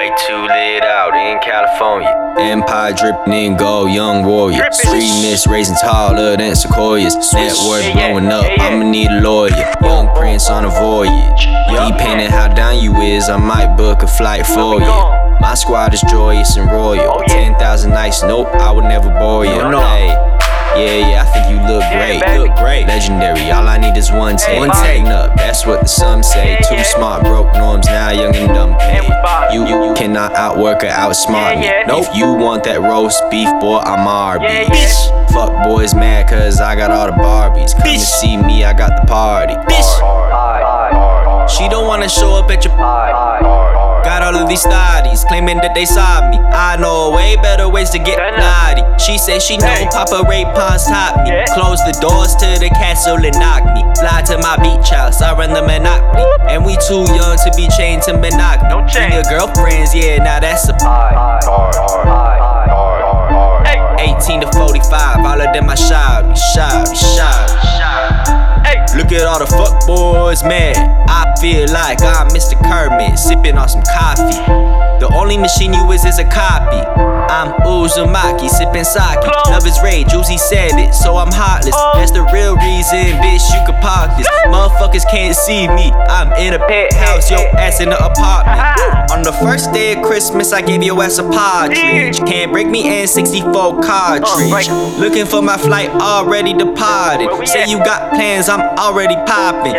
Way too lit out in California. Empire dripping in gold, young warrior. Sweetness raising taller than sequoias. Net worth blowing up, I'ma need a lawyer. Young prince on a voyage. Depending how down you is, I might book a flight for you. My squad is joyous and royal. 10,000 nights, nope, I would never bore you. Hey, yeah, I think you look great. Legendary, all I need is one take. Up, that's what the some say. Too smart, broke norms, now young and dumb paid. You cannot outwork or outsmart me. If you want that roast beef, boy, I'm Arby's. Fuck boys mad cause I got all the Barbies. Come to see me, I got the party. She don't wanna show up at your got all of these thotties claiming that they saw me. I know way better ways to get naughty. She said she know Papa Ray Pons taught me. Close the doors to the castle and knock me. Fly to my beach house, I run the Monopoly. And we too young to be chained to monogamy. Be your girlfriends, yeah, now that's a 18 to 45, all of them I shy. Look at all the fuck boys, man. I feel like I'm Mr. Kermit, sipping on some coffee. The only machine you is a copy. I'm Uzumaki, sipping sake. Love is rage, Uzi said it, so I'm heartless. That's the real reason, bitch, you could park this. Motherfuckers can't see me, I'm in a penthouse, your ass in the apartment. On the first day of Christmas, I gave your ass a partridge. Can't break me N64 cartridge. Looking for my flight, already departed. Say you got plans, I'm already popping.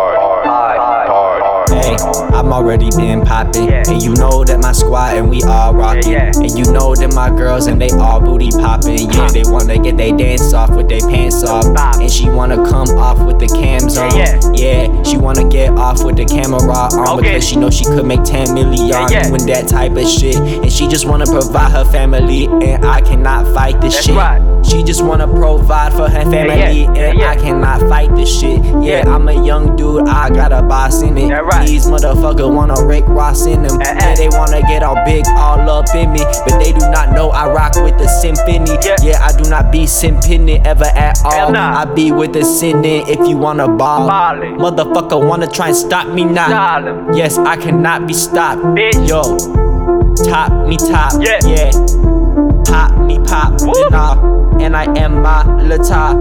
Hey, I'm already been popping. And you know that my squad and we all rocking. And you know that my girls and they all booty popping. Yeah, they wanna get they dance off with their pants off. And she wanna come off with the cams on. Yeah, she wanna get off with the camera on. Because she know she could make 10 million doing that type of shit. And she just wanna provide her family. And I cannot fight this shit. She just wanna provide for her family. And I cannot fight this shit. Yeah, I'm a young dude, I got a boss in it. These motherfuckers wanna Rick Ross in them. Yeah, they wanna get all big, all up in me. But they do not know I rock with the symphony. Yeah, I do not be simping it ever at all. I be with the sinning if you wanna ball. Motherfucker wanna try and stop me now. Yes, I cannot be stopped. Yo, top me top. Yeah, pop me pop. And I am my little top.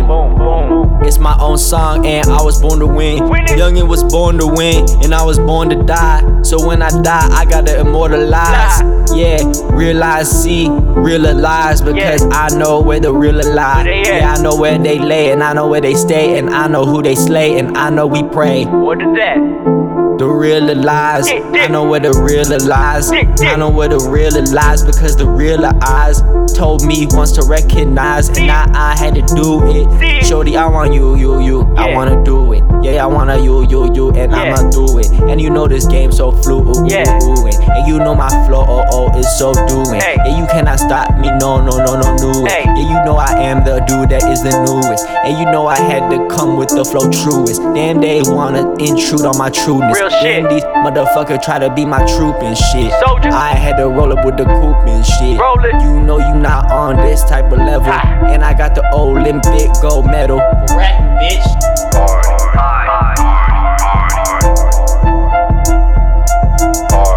It's my own song and I was born to win. Youngin' was born to win and I was born to die. So when I die, I gotta immortalize. Yeah, realize, see, realize. Because I know where the real lie. Yeah, I know where they lay and I know where they stay. And I know who they slay and I know we pray. What is that? The real lies, I know where the real lies. I know where the real lies because the real eyes told me once to recognize, and now I had to do it. Shorty, I want you. I wanna do it. Yeah, I wanna you, and I'ma do it. And you know this game so fluid, and you know my flow, is so doing. Yeah, you cannot stop me, no, new. Yeah, you know I am the dude that is the newest, and you know I had to come with the flow truest. Damn, they wanna intrude on my trueness. Damn, these motherfuckers try to be my troop and shit. I had to roll up with the coupe and shit. You know you not on this type of level. And I got the Olympic gold medal. Rapping, bitch.